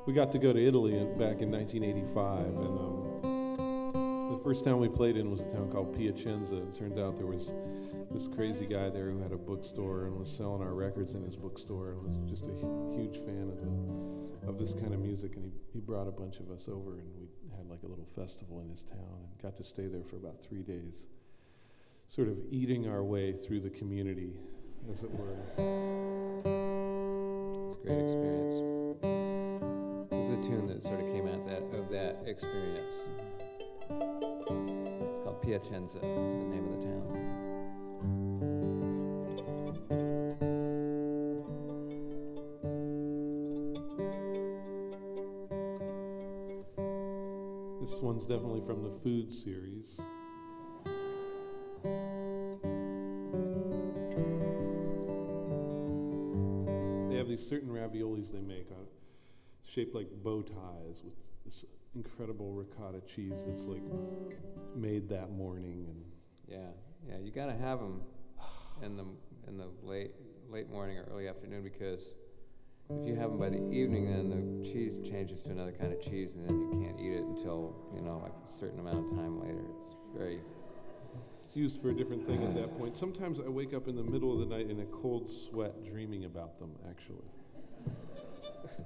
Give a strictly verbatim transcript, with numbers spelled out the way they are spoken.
we got to go to Italy in, back in nineteen eighty-five, and um, the first town we played in was a town called Piacenza. It turned out there was this crazy guy there who had a bookstore and was selling our records in his bookstore, and was just a hu- huge fan of the of this kind of music. And he, he brought a bunch of us over, and we had like a little festival in his town, and got to stay there for about three days, sort of eating our way through the community, as it were. It's a great experience. This is a tune that sort of came out that of that experience. It's called Piacenza. It's the name of the town. This one's definitely from the Food series. They have these certain raviolis they make uh, shaped like bow ties with this incredible ricotta cheese that's like made that morning. And Yeah, yeah, you gotta have them in the in the late late morning or early afternoon, because if you have them by the evening, then the cheese changes to another kind of cheese, and then you can't eat it until, you know, like a certain amount of time later. It's very... It's used for a different thing at that point. Sometimes I wake up in the middle of the night in a cold sweat dreaming about them, actually.